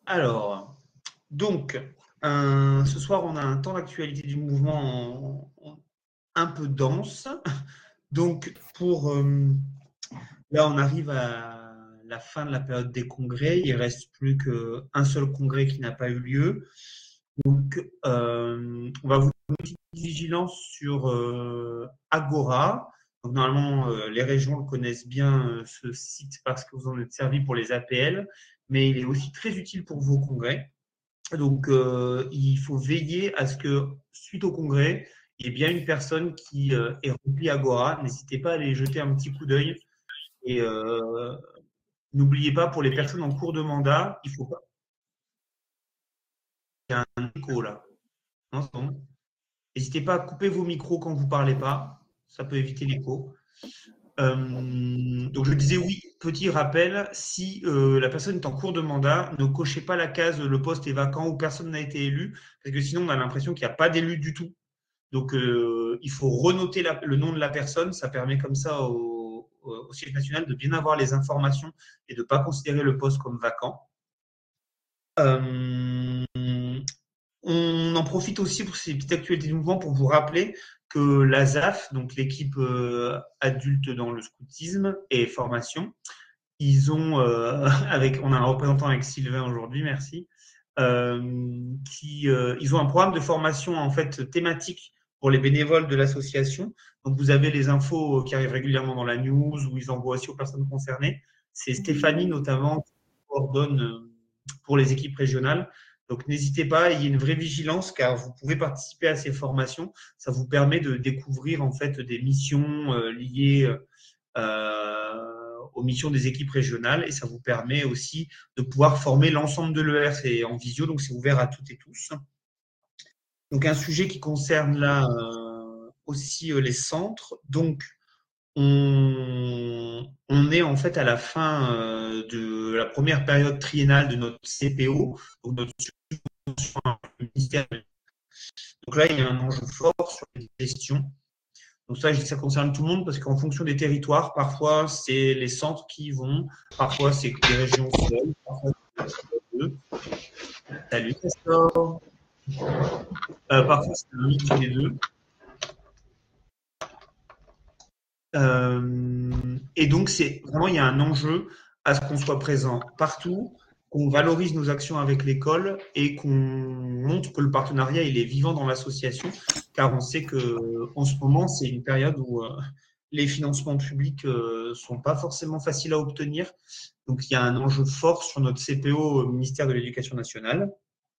Alors, donc, ce soir, on a un temps d'actualité du mouvement un peu dense. Donc, là, on arrive à la fin de la période des congrès. Il reste plus qu'un seul congrès qui n'a pas eu lieu. Donc, on va vous donner une petite vigilance sur Agora. Donc, normalement, les régions le connaissent bien, ce site, parce que vous en êtes servi pour les APL, mais il est aussi très utile pour vos congrès. Donc, il faut veiller à ce que, suite au congrès, il y ait bien une personne qui ait rempli Agora. N'hésitez pas à aller jeter un petit coup d'œil. Et n'oubliez pas, pour les personnes en cours de mandat, il faut pas. Il y a un écho là. Non, c'est bon. N'hésitez pas à couper vos micros quand vous ne parlez pas. Ça peut éviter l'écho. Donc, je disais oui, petit rappel, si la personne est en cours de mandat, ne cochez pas la case le poste est vacant ou personne n'a été élu, parce que sinon on a l'impression qu'il n'y a pas d'élu du tout. Donc, il faut renoter le nom de la personne. Ça permet comme ça au siège national de bien avoir les informations et de ne pas considérer le poste comme vacant. Euh, on en profite aussi pour ces petites actualités du mouvement pour vous rappeler que l'ASAF, donc l'équipe adulte dans le scoutisme et formation, ils ont, on a un représentant avec Sylvain aujourd'hui, merci, ils ont un programme de formation en fait thématique pour les bénévoles de l'association. Donc vous avez les infos qui arrivent régulièrement dans la news où ils envoient aussi aux personnes concernées. C'est Stéphanie notamment qui coordonne pour les équipes régionales. Donc n'hésitez pas, il y a une vraie vigilance car vous pouvez participer à ces formations. Ça vous permet de découvrir en fait des missions liées aux missions des équipes régionales et ça vous permet aussi de pouvoir former l'ensemble de l'ER. C'est en visio, donc c'est ouvert à toutes et tous. Donc un sujet qui concerne là aussi les centres. Donc on est en fait à la fin de la première période triennale de notre CPO, donc notre ministère. Donc là, il y a un enjeu fort sur les gestions. Donc ça, je dis que ça concerne tout le monde parce qu'en fonction des territoires, parfois c'est les centres qui y vont, parfois c'est des régions seules, parfois c'est deux. Salut Castor. Parfois c'est un mix des deux. Et donc c'est vraiment il y a un enjeu à ce qu'on soit présent partout, qu'on valorise nos actions avec l'école et qu'on montre que le partenariat il est vivant dans l'association, car on sait que en ce moment c'est une période où les financements publics sont pas forcément faciles à obtenir. Donc il y a un enjeu fort sur notre CPO au ministère de l'Éducation nationale.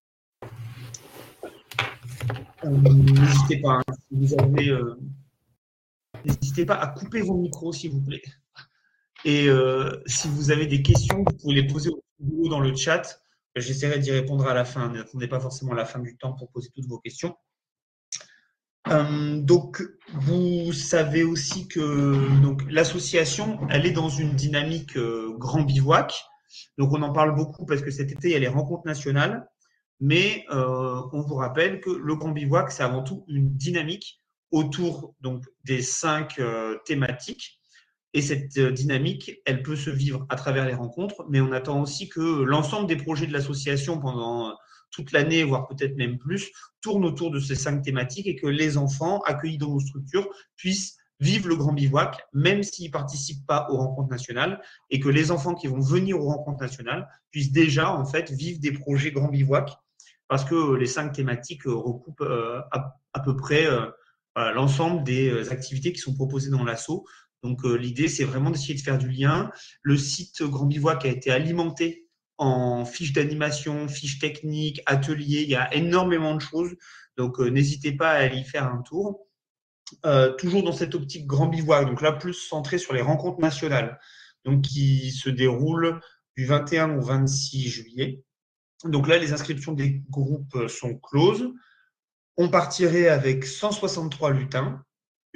N'hésitez pas, hein, si vous avez, n'hésitez pas à couper vos micros s'il vous plaît. Et si vous avez des questions, vous pouvez les poser dans le chat. J'essaierai d'y répondre à la fin. N'attendez pas forcément la fin du temps pour poser toutes vos questions. Donc, vous savez aussi que donc, l'association, elle est dans une dynamique grand bivouac. Donc, on en parle beaucoup parce que cet été, il y a les rencontres nationales. Mais on vous rappelle que le grand bivouac, c'est avant tout une dynamique autour donc, des 5 thématiques. Et cette dynamique, elle peut se vivre à travers les rencontres, mais on attend aussi que l'ensemble des projets de l'association pendant toute l'année, voire peut-être même plus, tournent autour de ces 5 thématiques et que les enfants accueillis dans nos structures puissent vivre le grand bivouac, même s'ils ne participent pas aux rencontres nationales, et que les enfants qui vont venir aux rencontres nationales puissent déjà en fait vivre des projets grand bivouac, parce que les 5 thématiques recoupent à peu près voilà, l'ensemble des activités qui sont proposées dans l'asso. Donc l'idée, c'est vraiment d'essayer de faire du lien. Le site Grand Bivouac a été alimenté en fiches d'animation, fiches techniques, ateliers. Il y a énormément de choses. Donc n'hésitez pas à aller y faire un tour. Toujours dans cette optique Grand Bivouac, donc là plus centré sur les rencontres nationales, donc qui se déroulent du 21 au 26 juillet. Donc là, les inscriptions des groupes sont closes. On partirait avec 163 lutins,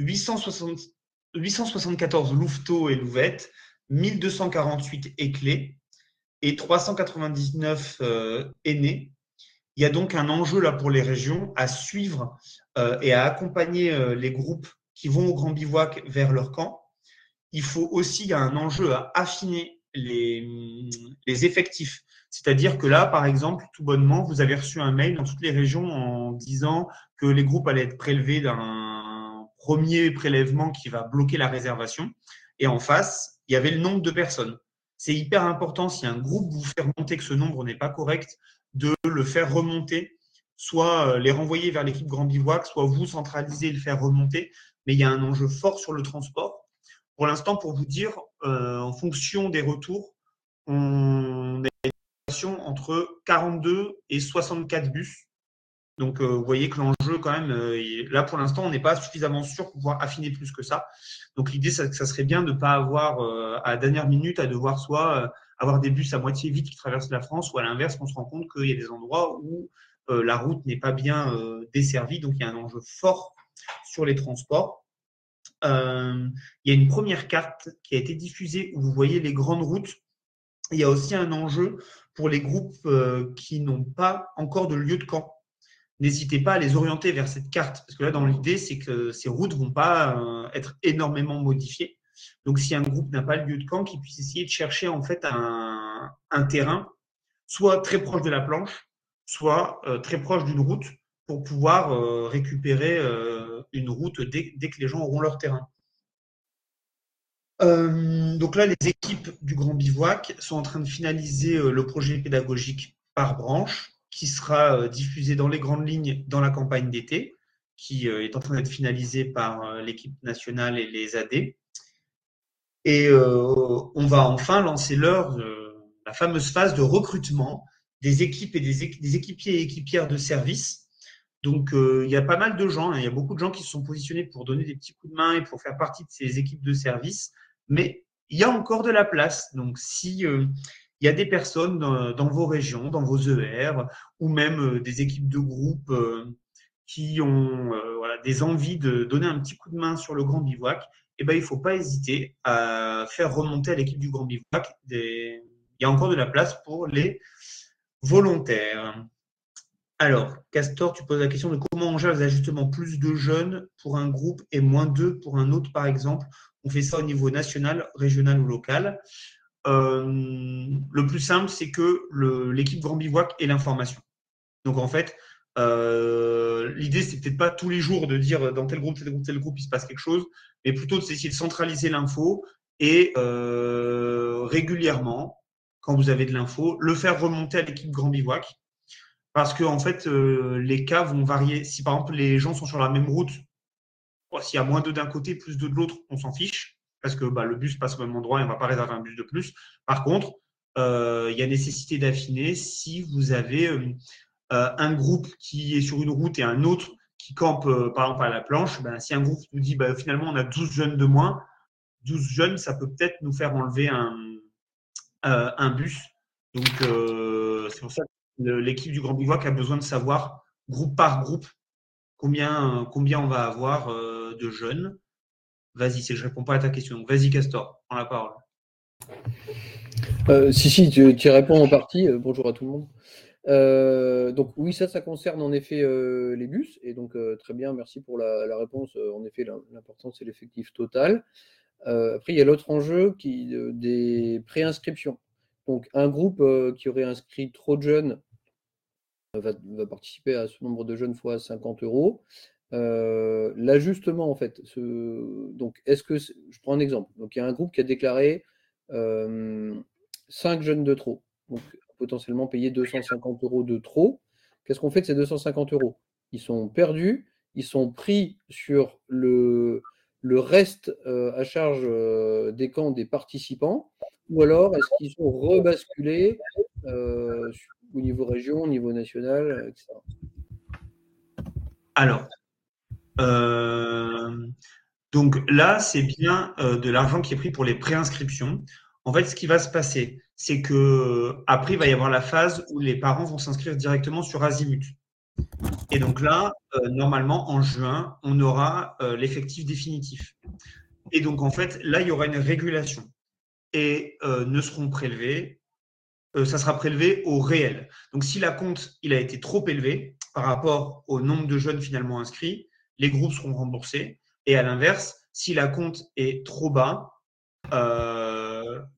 874 louveteaux et louvettes, 1248 éclés et 399 aînés. Il y a donc un enjeu là pour les régions à suivre et à accompagner les groupes qui vont au Grand Bivouac vers leur camp. Il faut aussi, il y a un enjeu à affiner les effectifs. C'est-à-dire que là, par exemple, tout bonnement, vous avez reçu un mail dans toutes les régions en disant que les groupes allaient être prélevés d'un premier prélèvement qui va bloquer la réservation. Et en face, il y avait le nombre de personnes. C'est hyper important, si un groupe vous fait remonter que ce nombre n'est pas correct, de le faire remonter, soit les renvoyer vers l'équipe Grand Bivouac, soit vous centraliser et le faire remonter. Mais il y a un enjeu fort sur le transport. Pour l'instant, pour vous dire, en fonction des retours, on a entre 42 et 64 bus. Donc, vous voyez que l'enjeu, quand même, là, pour l'instant, on n'est pas suffisamment sûr pour pouvoir affiner plus que ça. Donc, l'idée, ça serait bien de ne pas avoir, à la dernière minute, à devoir soit avoir des bus à moitié vides qui traversent la France, ou à l'inverse, on se rend compte qu'il y a des endroits où la route n'est pas bien desservie. Donc, il y a un enjeu fort sur les transports. Il y a une première carte qui a été diffusée où vous voyez les grandes routes. Il y a aussi un enjeu pour les groupes qui n'ont pas encore de lieu de camp. N'hésitez pas à les orienter vers cette carte, parce que là, dans l'idée, c'est que ces routes ne vont pas être énormément modifiées. Donc, si un groupe n'a pas de lieu de camp, qu'il puisse essayer de chercher en fait un terrain, soit très proche de la planche, soit très proche d'une route, pour pouvoir récupérer une route dès que les gens auront leur terrain. Donc là, les équipes du Grand Bivouac sont en train de finaliser le projet pédagogique par branche, qui sera diffusé dans les grandes lignes dans la campagne d'été, qui est en train d'être finalisée par l'équipe nationale et les AD. Et on va enfin lancer la fameuse phase de recrutement des équipes et des équipiers et équipières de service. Donc, il y a pas mal de gens, il y a beaucoup de gens qui se sont positionnés pour donner des petits coups de main et pour faire partie de ces équipes de service, mais il y a encore de la place. Donc, si il y a des personnes dans vos régions, dans vos ER, ou même des équipes de groupe qui ont voilà, des envies de donner un petit coup de main sur le Grand Bivouac, eh ben, il ne faut pas hésiter à faire remonter à l'équipe du Grand Bivouac. Il y a encore de la place pour les volontaires. Alors, Castor, tu poses la question de comment on gère les ajustements plus de jeunes pour un groupe et moins deux pour un autre, par exemple. On fait ça au niveau national, régional ou local. Le plus simple, c'est que l'équipe Grand Bivouac ait l'information. Donc, en fait, l'idée, c'est peut-être pas tous les jours de dire dans tel groupe, tel groupe, il se passe quelque chose, mais plutôt d'essayer de centraliser l'info et régulièrement, quand vous avez de l'info, le faire remonter à l'équipe Grand Bivouac. Parce que en fait, les cas vont varier. Si par exemple les gens sont sur la même route, s'il y a moins deux d'un côté, plus deux de l'autre, on s'en fiche, parce que le bus passe au même endroit et on ne va pas réserver un bus de plus. Par contre, il y a nécessité d'affiner si vous avez un groupe qui est sur une route et un autre qui campe, par exemple, à la planche. Si un groupe nous dit finalement on a 12 jeunes de moins, 12 jeunes, ça peut peut-être nous faire enlever un bus. Donc, c'est pour ça que l'équipe du Grand Bivouac a besoin de savoir, groupe par groupe, combien on va avoir de jeunes. Vas-y, je ne réponds pas à ta question. Donc, vas-y, Castor, prends la parole. Si, tu y réponds en partie. Bonjour à tout le monde. Donc oui, ça concerne en effet les bus. Et donc très bien, merci pour la réponse. En effet, l'important, c'est l'effectif total. Après, il y a l'autre enjeu des préinscriptions. Donc un groupe qui aurait inscrit trop de jeunes va participer à ce nombre de jeunes fois 50 €. L'ajustement, en fait, donc est-ce que je prends un exemple. Donc il y a un groupe qui a déclaré 5 jeunes de trop, donc potentiellement payer 250 € de trop. Qu'est-ce qu'on fait de ces 250 €? Ils sont perdus, ils sont pris sur le reste à charge des camps des participants, ou alors est-ce qu'ils sont rebasculés au niveau région, au niveau national, etc. Alors, donc là, c'est bien de l'argent qui est pris pour les préinscriptions. En fait, ce qui va se passer, c'est que après, il va y avoir la phase où les parents vont s'inscrire directement sur Azimut. Et donc là, normalement, en juin, on aura l'effectif définitif. Et donc, en fait, là, il y aura une régulation. Et ne seront prélevés, ça sera prélevé au réel. Donc, si l'acompte il a été trop élevé par rapport au nombre de jeunes finalement inscrits, les groupes seront remboursés. Et à l'inverse, si l'acompte est trop bas,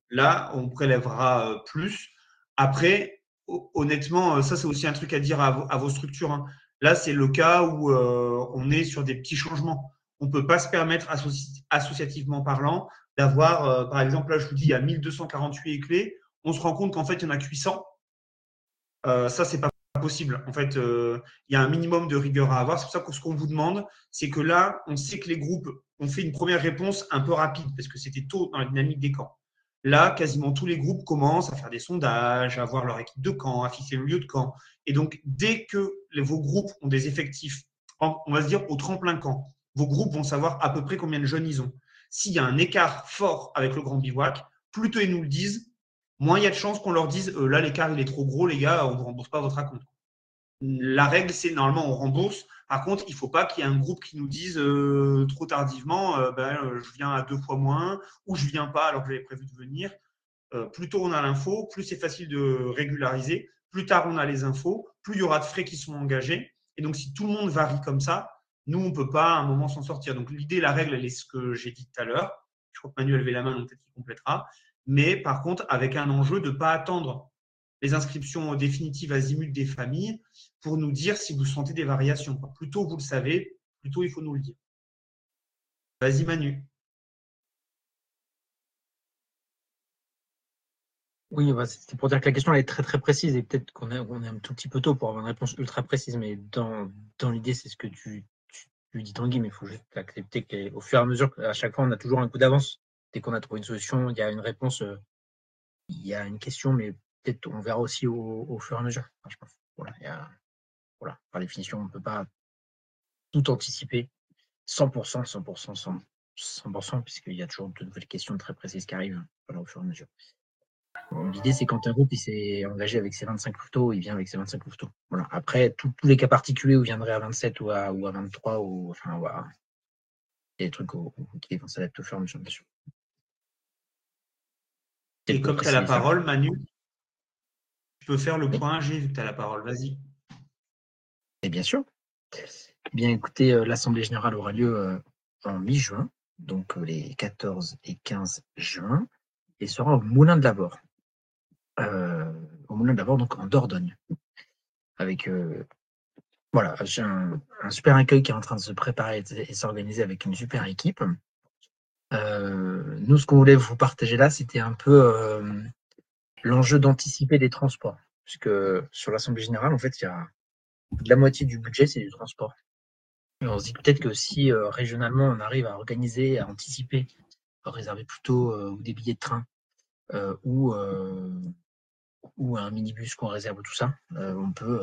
là, on prélèvera plus. Après, honnêtement, ça, c'est aussi un truc à dire à vos structures, hein. Là, c'est le cas où on est sur des petits changements. On ne peut pas se permettre, associativement parlant, d'avoir, par exemple, là, je vous dis, il y a 1248 clés. On se rend compte qu'en fait, il y en a que 800. Ça, c'est pas possible. En fait, il y a un minimum de rigueur à avoir. C'est pour ça que ce qu'on vous demande, c'est que là, on sait que les groupes ont fait une première réponse un peu rapide parce que c'était tôt dans la dynamique des camps. Là, quasiment tous les groupes commencent à faire des sondages, à voir leur équipe de camp, à fixer le lieu de camp. Et donc, dès que vos groupes ont des effectifs, on va se dire au tremplin camp, vos groupes vont savoir à peu près combien de jeunes ils ont. S'il y a un écart fort avec le grand bivouac, plus tôt ils nous le disent, moins il y a de chances qu'on leur dise là, l'écart il est trop gros, les gars, on ne rembourse pas votre acompte. La règle, c'est normalement on rembourse. Par contre, il ne faut pas qu'il y ait un groupe qui nous dise trop tardivement je viens à 2 fois moins ou je ne viens pas alors que j'avais prévu de venir. Plus tôt on a l'info, plus c'est facile de régulariser. Plus tard on a les infos, plus il y aura de frais qui sont engagés. Et donc, si tout le monde varie comme ça, nous, on ne peut pas à un moment s'en sortir. Donc, l'idée, la règle, elle est ce que j'ai dit tout à l'heure. Je crois que Manu a levé la main, donc peut-être qu'il complétera. Mais par contre, avec un enjeu de ne pas attendre les inscriptions définitives azimut des familles pour nous dire si vous sentez des variations. Plus tôt vous le savez, plus tôt il faut nous le dire. Vas-y Manu. Oui, bah, c'était pour dire que la question elle est très très précise et peut-être qu'on est un tout petit peu tôt pour avoir une réponse ultra précise, mais dans l'idée, c'est ce que tu dis Tanguy, mais il faut juste accepter qu'au fur et à mesure, à chaque fois, on a toujours un coup d'avance. Dès qu'on a trouvé une solution, il y a une réponse, il y a une question, mais peut-être on verra aussi au fur et à mesure. Enfin, je pense. Voilà, par définition, on ne peut pas tout anticiper 100%, 100%, 100%, puisqu'il y a toujours de nouvelles questions très précises qui arrivent au fur et à mesure. L'idée, c'est quand un groupe il s'est engagé avec ses 25 louveteaux, il vient avec ses 25 louveteaux. Voilà. Après, tous les cas particuliers où il viendrait à 27 ou à 23, ou enfin, voilà, il y a des trucs qui vont s'adapter au fur et à mesure, bien sûr. Et comme tu as la parole, Manu, tu peux faire le point G vu que tu as la parole. Vas-y. Et bien sûr. Eh bien, écoutez, l'Assemblée générale aura lieu en mi-juin, donc les 14 et 15 juin, et sera au Moulin de Lavore. Au Moulin de Lavore, donc en Dordogne. Avec voilà, j'ai un super accueil qui est en train de se préparer et s'organiser avec une super équipe. Nous, ce qu'on voulait vous partager là, c'était un peu l'enjeu d'anticiper des transports. Puisque sur l'Assemblée générale, en fait, il y a la moitié du budget, c'est du transport. Et on se dit peut-être que si régionalement, on arrive à organiser, à anticiper, à réserver plutôt des billets de train ou un minibus qu'on réserve tout ça, on peut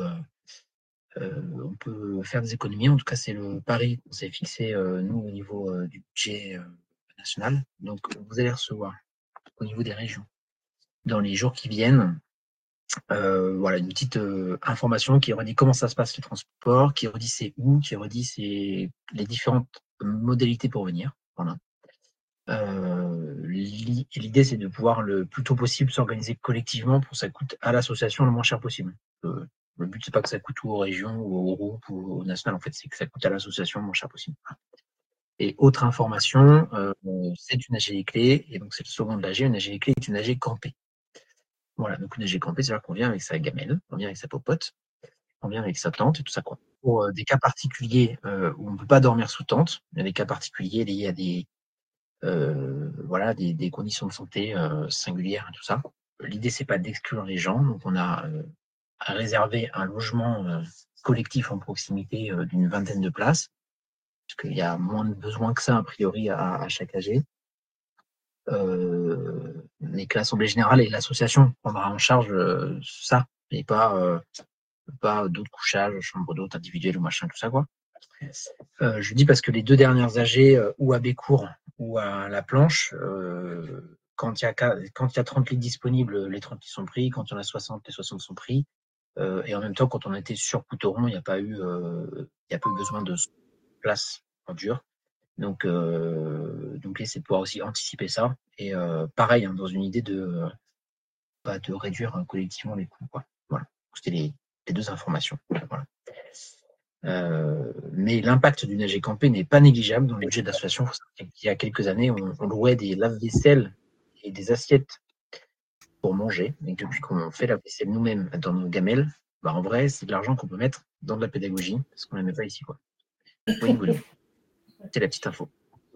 faire des économies. En tout cas, c'est le pari qu'on s'est fixé, nous, au niveau du budget national. Donc, vous allez recevoir au niveau des régions, dans les jours qui viennent, voilà, une petite information qui redit comment ça se passe les transports, qui redit c'est où, qui redit les différentes modalités pour venir. Voilà. L'idée, c'est de pouvoir le plus tôt possible s'organiser collectivement pour que ça coûte à l'association le moins cher possible. Le but, c'est pas que ça coûte aux régions ou au groupe ou au national, en fait, c'est que ça coûte à l'association le moins cher possible. Et autre information, c'est une AG clé, et donc c'est le slogan de l'AG. Une AG clé est une AG campée. Voilà, donc une AG campée, c'est-à-dire qu'on vient avec sa gamelle, on vient avec sa popote, on vient avec sa tente et tout ça, quoi. Pour des cas particuliers où on ne peut pas dormir sous tente, il y a des cas particuliers liés à des conditions de santé singulières et tout ça. L'idée, c'est pas d'exclure les gens, donc on a réservé un logement collectif en proximité d'une vingtaine de places, parce qu'il y a moins de besoins que ça, a priori, à chaque AG. Mais que l'Assemblée générale et l'association prendra en charge ça, et pas d'autres couchages, chambre d'hôtes individuelles ou machin, tout ça, quoi. Je dis parce que les 2 dernières AG, ou à Bécourt ou à La Planche, quand il y a 30 lits disponibles, les 30 lits sont pris. Quand il y en a 60, les 60 sont pris. Et en même temps, quand on était sur Couteron, il n'y a pas eu besoin de place en dur. Donc l'idée, c'est de pouvoir aussi anticiper ça. Et pareil, hein, dans une idée de réduire collectivement les coûts, quoi. Voilà. C'était les 2 informations. Voilà. Mais l'impact d'une AG campée n'est pas négligeable dans le budget de l'association. Il y a quelques années, on louait des lave-vaisselle et des assiettes pour manger, et que depuis qu'on fait la vaisselle nous-mêmes dans nos gamelles, bah en vrai, c'est de l'argent qu'on peut mettre dans de la pédagogie, parce qu'on ne la met pas ici, quoi. Oui. C'est la petite info.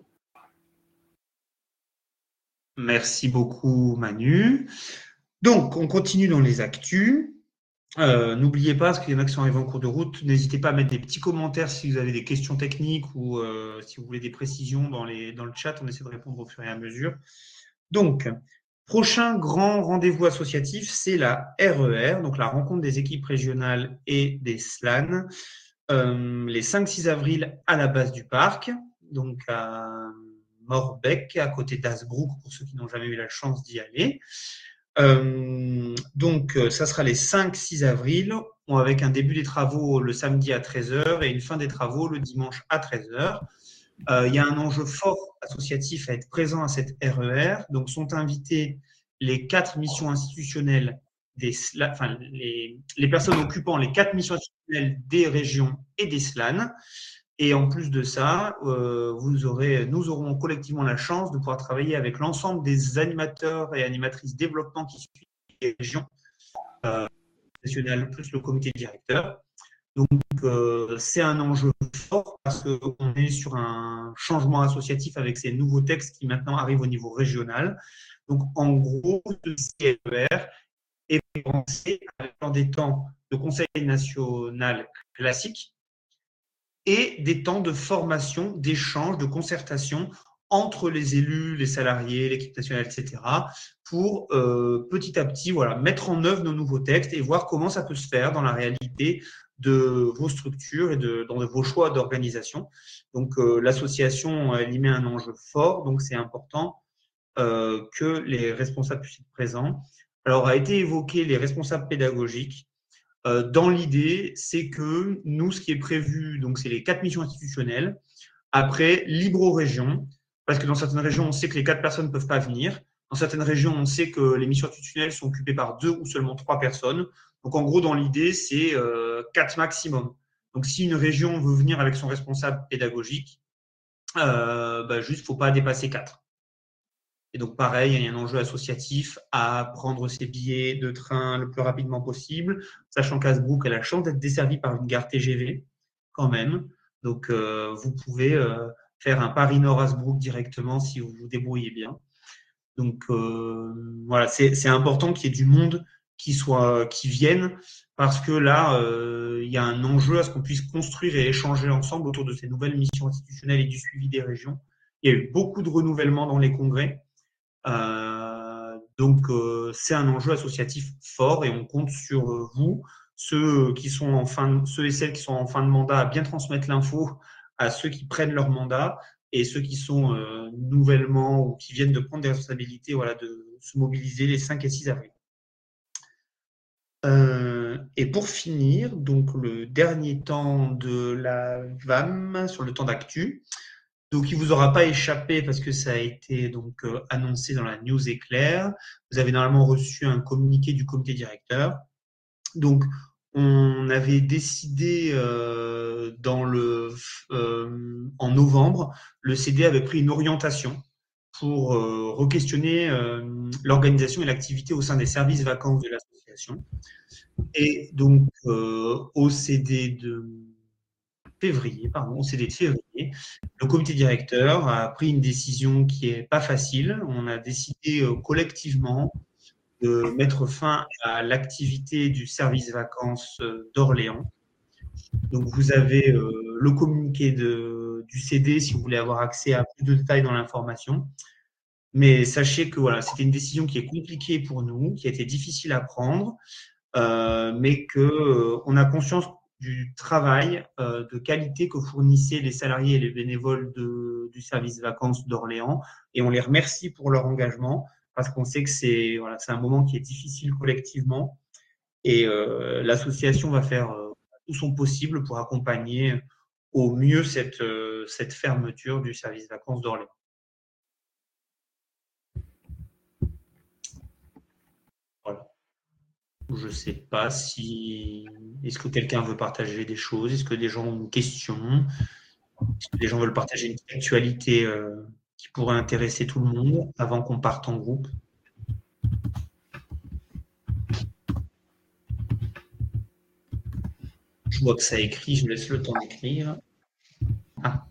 Merci beaucoup, Manu. Donc, on continue dans les actus. N'oubliez pas, parce qu'il y en a qui sont arrivés en cours de route, n'hésitez pas à mettre des petits commentaires si vous avez des questions techniques ou si vous voulez des précisions dans le chat. On essaie de répondre au fur et à mesure. Donc, prochain grand rendez-vous associatif, c'est la RER, donc la rencontre des équipes régionales et des SLAN, les 5-6 avril à la base du parc, donc à Morbeck, à côté d'Asbrook, pour ceux qui n'ont jamais eu la chance d'y aller. Donc, ça sera les 5-6 avril, avec un début des travaux le samedi à 13h et une fin des travaux le dimanche à 13h. Il y a un enjeu fort associatif à être présent à cette RER. Donc, sont invités les 4 missions institutionnelles, les personnes occupant les 4 missions institutionnelles des régions et des SLAN. Et en plus de ça, nous aurons collectivement la chance de pouvoir travailler avec l'ensemble des animateurs et animatrices développement qui suivent les régions nationales, plus le comité directeur. Donc, c'est un enjeu fort parce qu'on est sur un changement associatif avec ces nouveaux textes qui maintenant arrivent au niveau régional. Donc, en gros, ce CRER est pensé dans des temps de conseil national classique et des temps de formation, d'échange, de concertation entre les élus, les salariés, l'équipe nationale, etc., pour petit à petit mettre en œuvre nos nouveaux textes et voir comment ça peut se faire dans la réalité de vos structures et dans vos choix d'organisation. Donc, l'association, elle y met un enjeu fort, donc c'est important que les responsables puissent être présents. Alors, a été évoqué les responsables pédagogiques. Dans l'idée, c'est que nous, ce qui est prévu, donc c'est les 4 missions institutionnelles. Après, libre aux régions, parce que dans certaines régions, on sait que les 4 personnes ne peuvent pas venir. Dans certaines régions, on sait que les missions institutionnelles sont occupées par 2 ou seulement 3 personnes. Donc, en gros, dans l'idée, c'est 4 maximum. Donc, si une région veut venir avec son responsable pédagogique, juste, il ne faut pas dépasser 4. Et donc, pareil, il y a un enjeu associatif à prendre ses billets de train le plus rapidement possible, sachant qu'Asbrook a la chance d'être desservi par une gare TGV quand même. Donc, vous pouvez faire un Paris-Nord-Asbrook directement si vous vous débrouillez bien. Donc, voilà, c'est important qu'il y ait du monde qui vienne parce que là, il y a un enjeu à ce qu'on puisse construire et échanger ensemble autour de ces nouvelles missions institutionnelles et du suivi des régions. Il y a eu beaucoup de renouvellement dans les congrès. Donc, c'est un enjeu associatif fort et on compte sur vous, ceux et celles qui sont en fin de mandat, à bien transmettre l'info à ceux qui prennent leur mandat et ceux qui sont nouvellement ou qui viennent de prendre des responsabilités, de se mobiliser les 5 et 6 avril. Et pour finir, donc le dernier temps de la VAM sur le temps d'actu. Donc, il ne vous aura pas échappé parce que ça a été donc annoncé dans la news éclair. Vous avez normalement reçu un communiqué du comité directeur. Donc, on avait décidé en novembre, le CD avait pris une orientation pour re-questionner l'organisation et l'activité au sein des services vacances de l'association. Et donc, au CD de février, le comité directeur a pris une décision qui n'est pas facile. On a décidé collectivement de mettre fin à l'activité du service vacances d'Orléans. Donc, vous avez le communiqué du CD si vous voulez avoir accès à plus de détails dans l'information. Mais sachez que c'était une décision qui est compliquée pour nous, qui a été difficile à prendre, mais qu'on a conscience du travail de qualité que fournissaient les salariés et les bénévoles du service vacances d'Orléans. Et on les remercie pour leur engagement parce qu'on sait que c'est un moment qui est difficile collectivement. Et l'association va faire tout son possible pour accompagner au mieux cette fermeture du service vacances d'Orléans. Voilà. Je ne sais pas si. Est-ce que quelqu'un veut partager des choses? Est-ce que des gens ont une question? Est-ce que des gens veulent partager une actualité qui pourrait intéresser tout le monde avant qu'on parte en groupe? je vois que ça écrit, je laisse le temps d'écrire. Ah.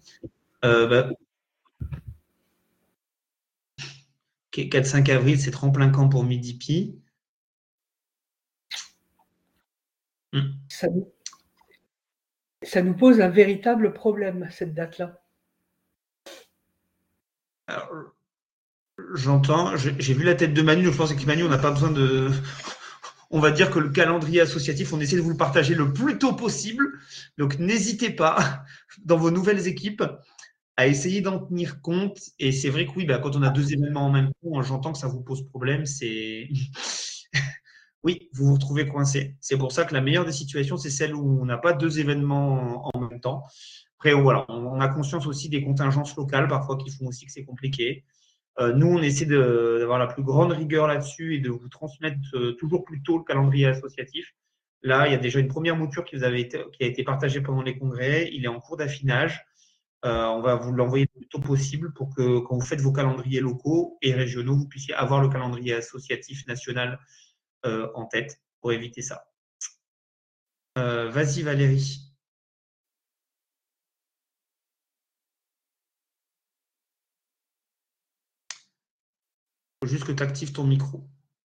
4-5 avril, c'est tremplin camp pour Midi-Pi. Ça nous pose un véritable problème, cette date-là. Alors, j'entends, j'ai vu la tête de Manu, donc je pense que Manu, on n'a pas besoin de. On va dire que le calendrier associatif, on essaie de vous le partager le plus tôt possible. Donc n'hésitez pas, dans vos nouvelles équipes, à essayer d'en tenir compte. Et c'est vrai que oui, quand on a 2 événements en même temps, j'entends que ça vous pose problème. Oui, vous vous retrouvez coincé. C'est pour ça que la meilleure des situations, c'est celle où on n'a pas 2 événements en même temps. Après, voilà, on a conscience aussi des contingences locales parfois qui font aussi que c'est compliqué. Nous, on essaie d'avoir la plus grande rigueur là-dessus et de vous transmettre toujours plus tôt le calendrier associatif. Là, il y a déjà une première mouture qui a été partagée pendant les congrès. Il est en cours d'affinage. On va vous l'envoyer le plus tôt possible pour que quand vous faites vos calendriers locaux et régionaux, vous puissiez avoir le calendrier associatif national en tête pour éviter ça. Vas-y Valérie. Il faut juste que tu actives ton micro.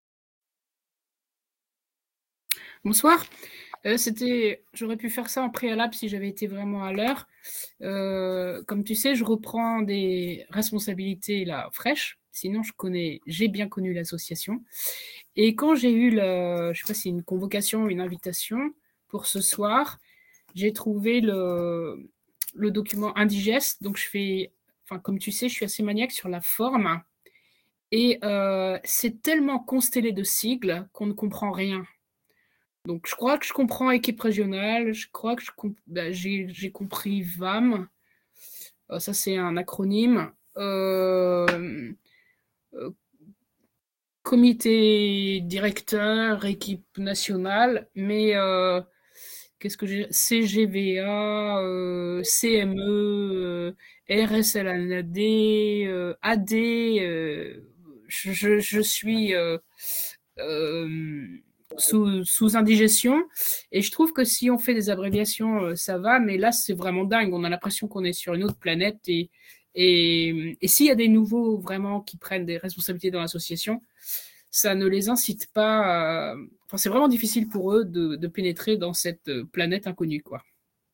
Bonsoir. J'aurais pu faire ça en préalable si j'avais été vraiment à l'heure. Comme tu sais, je reprends des responsabilités là fraîches. Sinon, j'ai bien connu l'association. Et quand j'ai eu je sais pas si c'est une convocation, une invitation pour ce soir, j'ai trouvé le document indigeste. Donc comme tu sais, je suis assez maniaque sur la forme. Et c'est tellement constellé de sigles qu'on ne comprend rien. Donc, je crois que je comprends équipe régionale, je crois que j'ai compris VAM, ça c'est un acronyme. Comité directeur, équipe nationale, mais qu'est-ce que j'ai CGVA, CME, RSLAD, AD, je suis sous indigestion. Et je trouve que si on fait des abréviations, ça va, mais là, c'est vraiment dingue. On a l'impression qu'on est sur une autre planète. Et s'il y a des nouveaux vraiment qui prennent des responsabilités dans l'association, ça ne les incite pas à... Enfin, c'est vraiment difficile pour eux de pénétrer dans cette planète inconnue, quoi.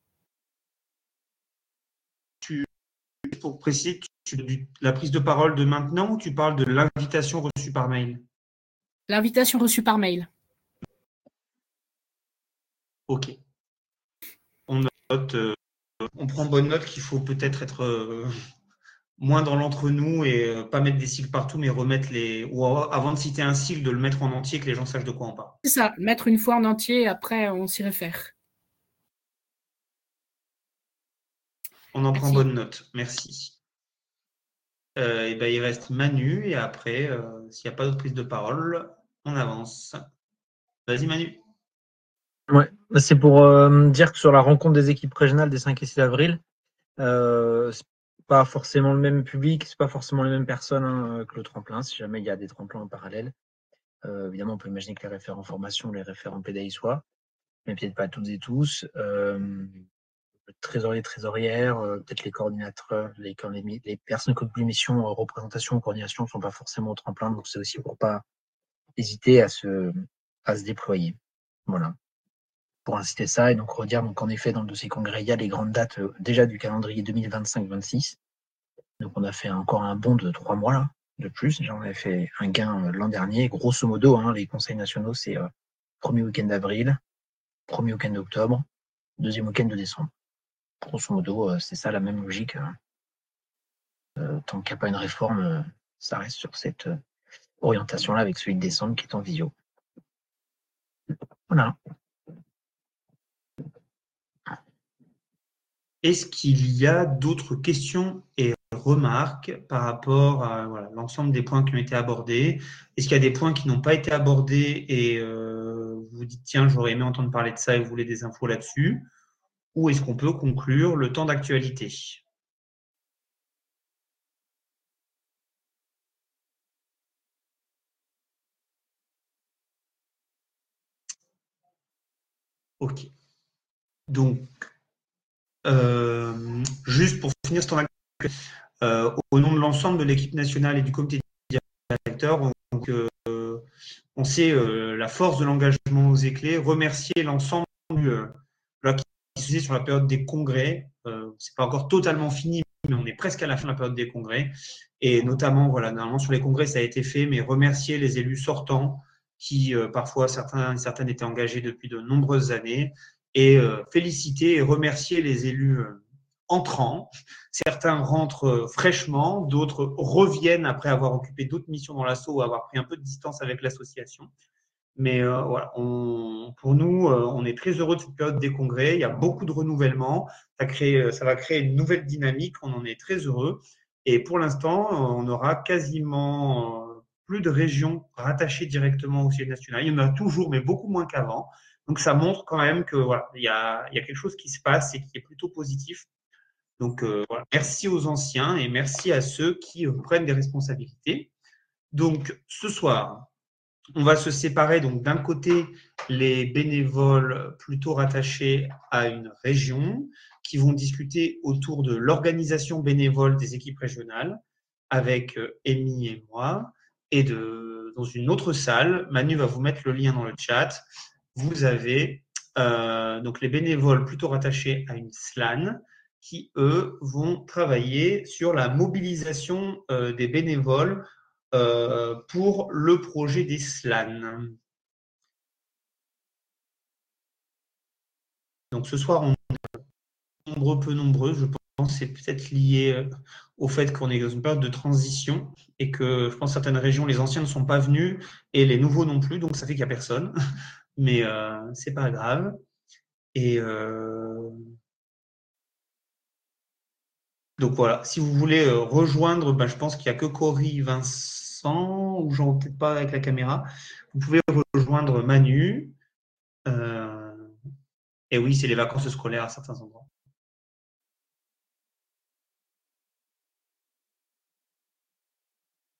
Pour préciser, la prise de parole de maintenant ou tu parles de l'invitation reçue par mail? L'invitation reçue par mail. Ok. On note, on prend bonne note qu'il faut peut-être être moins dans l'entre-nous et pas mettre des sigles partout, mais remettre ou avant de citer un sigle, de le mettre en entier, que les gens sachent de quoi on parle. C'est ça, mettre une fois en entier, après on s'y réfère. On en prend bonne note, merci. Il reste Manu et après, s'il n'y a pas d'autre prise de parole, on avance. Vas-y Manu. Ouais, c'est pour dire que sur la rencontre des équipes régionales des 5 et 6 avril, c'est pas forcément le même public, c'est pas forcément les mêmes personnes que le tremplin, si jamais il y a des tremplins en parallèle. Évidemment, on peut imaginer que les référents formation, les référents PDI soient, mais peut-être pas toutes et tous. Trésorier, trésorière, peut-être les coordinateurs, les personnes qui occupent l'émission, représentation, coordination, ne sont pas forcément au tremplin, donc c'est aussi pour pas hésiter à se déployer. Voilà. Pour inciter ça et donc redire, donc en effet, dans le dossier congrès, il y a les grandes dates déjà du calendrier 2025-26. Donc on a fait encore un bond de 3 mois là, de plus. Déjà, on avait fait un gain l'an dernier. Grosso modo, les conseils nationaux, c'est premier week-end d'avril, premier week-end d'octobre, deuxième week-end de décembre. Grosso modo, c'est ça la même logique. Tant qu'il n'y a pas une réforme, ça reste sur cette orientation-là avec celui de décembre qui est en visio. Voilà. Est-ce qu'il y a d'autres questions et remarques par rapport à l'ensemble des points qui ont été abordés? Est-ce qu'il y a des points qui n'ont pas été abordés et vous vous dites, tiens, j'aurais aimé entendre parler de ça et vous voulez des infos là-dessus? Ou est-ce qu'on peut conclure le temps d'actualité? Ok. Donc, juste pour finir ce accueil, au nom de l'ensemble de l'équipe nationale et du comité directeur, on sait la force de l'engagement aux éclés, remercier l'ensemble qui se fait sur la période des congrès. C'est pas encore totalement fini, mais on est presque à la fin de la période des congrès. Et notamment, voilà, normalement sur les congrès, ça a été fait, mais remercier les élus sortants qui, parfois, certains étaient engagés depuis de nombreuses années, et féliciter et remercier les élus entrants. Certains rentrent fraîchement, d'autres reviennent après avoir occupé d'autres missions dans l'asso ou avoir pris un peu de distance avec l'association. Mais voilà, pour nous, on est très heureux de cette période des congrès. Il y a beaucoup de renouvellement. Ça va créer une nouvelle dynamique. On en est très heureux. Et pour l'instant, on aura quasiment plus de régions rattachées directement au siège national. Il y en a toujours, mais beaucoup moins qu'avant. Donc ça montre quand même que voilà, il y a quelque chose qui se passe et qui est plutôt positif. Donc voilà, merci aux anciens et merci à ceux qui prennent des responsabilités. Donc ce soir, on va se séparer. Donc d'un côté, les bénévoles plutôt rattachés à une région qui vont discuter autour de l'organisation bénévole des équipes régionales avec Amy et moi. Et dans une autre salle, Manu va vous mettre le lien dans le chat. Vous avez donc les bénévoles plutôt rattachés à une SLAN qui, eux, vont travailler sur la mobilisation des bénévoles pour le projet des SLAN. Donc ce soir, on est peu nombreux. Je pense que c'est peut-être lié au fait qu'on est dans une période de transition et que je pense que certaines régions, les anciens ne sont pas venus et les nouveaux non plus, donc ça fait qu'il n'y a personne. Mais c'est pas grave. Et donc voilà, si vous voulez rejoindre, je pense qu'il n'y a que Cory, Vincent, ou Jean, peut-être pas avec la caméra. Vous pouvez rejoindre Manu. Et oui, c'est les vacances scolaires à certains endroits.